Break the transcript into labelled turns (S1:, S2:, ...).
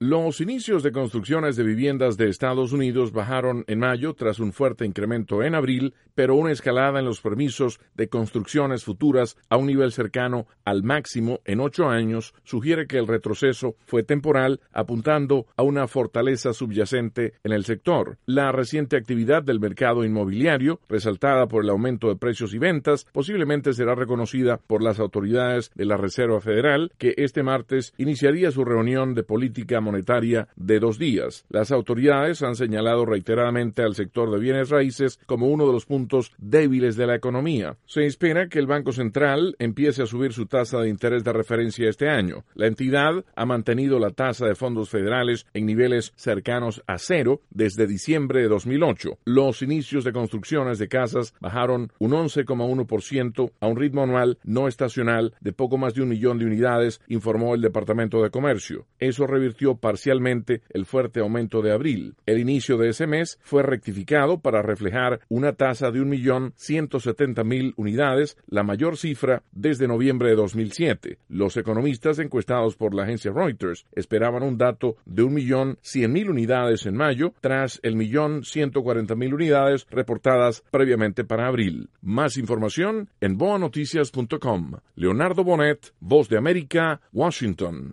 S1: Los inicios de construcciones de viviendas de Estados Unidos bajaron en mayo tras un fuerte incremento en abril, pero una escalada en los permisos de construcciones futuras a un nivel cercano al máximo en 8 años sugiere que el retroceso fue temporal, apuntando a una fortaleza subyacente en el sector. La reciente actividad del mercado inmobiliario, resaltada por el aumento de precios y ventas, posiblemente será reconocida por las autoridades de la Reserva Federal, que este martes iniciaría su reunión de política monetaria de 2 días. Las autoridades han señalado reiteradamente al sector de bienes raíces como uno de los puntos débiles de la economía. Se espera que el Banco Central empiece a subir su tasa de interés de referencia este año. La entidad ha mantenido la tasa de fondos federales en niveles cercanos a cero desde diciembre de 2008. Los inicios de construcciones de casas bajaron un 11,1% a un ritmo anual no estacional de poco más de 1 millón de unidades, informó el Departamento de Comercio. Eso revirtió parcialmente el fuerte aumento de abril. El inicio de ese mes fue rectificado para reflejar una tasa de 1.170.000 unidades, la mayor cifra desde noviembre de 2007. Los economistas encuestados por la agencia Reuters esperaban un dato de 1.100.000 unidades en mayo, tras el 1.140.000 unidades reportadas previamente para abril. Más información en boanoticias.com. Leonardo Bonet, Voz de América, Washington.